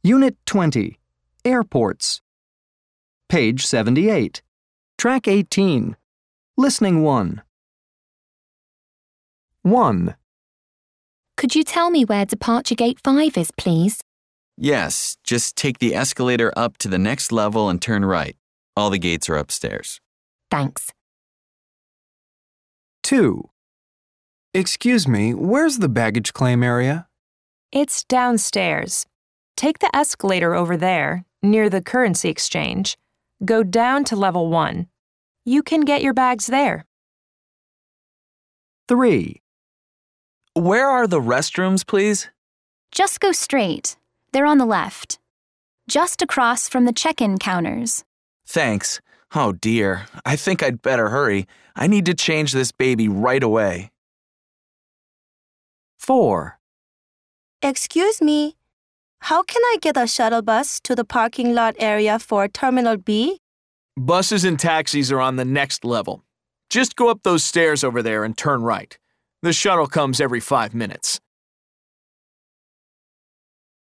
Unit 20, Airports. Page 78. Track 18. Listening 1. 1. Could you tell me where departure gate 5 is, please? Yes, just take the escalator up to the next level and turn right. All the gates are upstairs. Thanks. 2. Excuse me, where's the baggage claim area? It's downstairs. Take the escalator over there, near the currency exchange. Go down to level 1. You can get your bags there. 3. Where are the restrooms, please? Just go straight. They're on the left. Just across from the check-in counters. Thanks. Oh dear, I think I'd better hurry. I need to change this baby right away. 4. Excuse me, how can I get a shuttle bus to the parking lot area for Terminal B? Buses and taxis are on the next level. Just go up those stairs over there and turn right. The shuttle comes every 5 minutes.